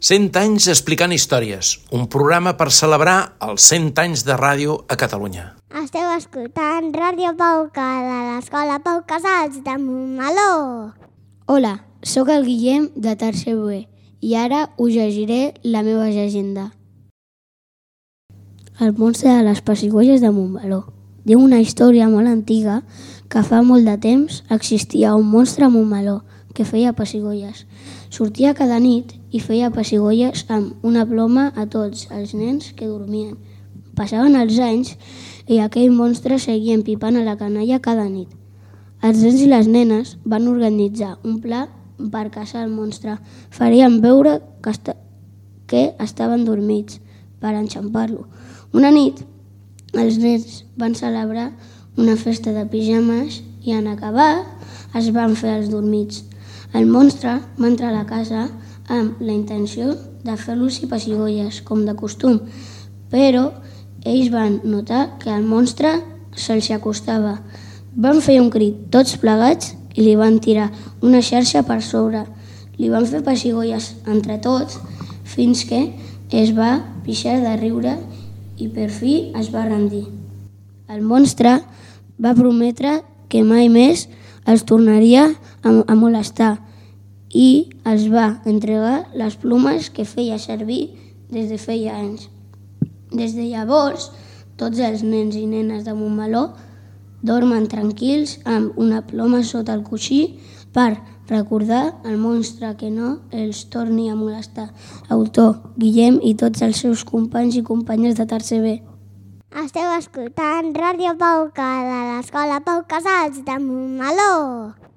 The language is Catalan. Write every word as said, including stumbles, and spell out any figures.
cent anys explicant històries, un programa per celebrar els cent anys de ràdio a Catalunya. Esteu escoltant Ràdio Pauca de l'Escola Pau Casals de Montmeló. Hola, sóc el Guillem de tercer B i ara us llegiré la meva llegenda. El monstre de les pessigolles de Montmeló. Diu una història molt antiga que fa molt de temps existia un monstre a Montmeló que feia pessigolles. Sortia cada nit i feia pessigolles amb una ploma a tots els nens que dormien. Passaven els anys i aquell monstre seguia empipant a la canalla cada nit. Els nens i les nenes van organitzar un pla per caçar el monstre. Farien veure que, est que estaven dormits per enxampar-lo. Una nit, els nens van celebrar una festa de pijames i en acabar es van fer els dormits. El monstre va entrar a la casa amb la intenció de fer-los pessigolles, com de costum, però ells van notar que el monstre se'ls acostava. Van fer un crit tots plegats i li van tirar una xarxa per sobre. Li van fer pessigolles entre tots fins que es va pixar de riure i per fi es va rendir. El monstre va prometre que mai més els tornaria a molestar i els va entregar les plomes que feia servir des de feia anys. Des de llavors, tots els nens i nenes de Montmeló dormen tranquils amb una ploma sota el coixí per recordar el monstre que no els torni a molestar. Autor, Guillem i tots els seus companys i companyes de tercer B. Esteu escoltant Ràdio Pauca de l'Escola Pau Casals de Montmeló.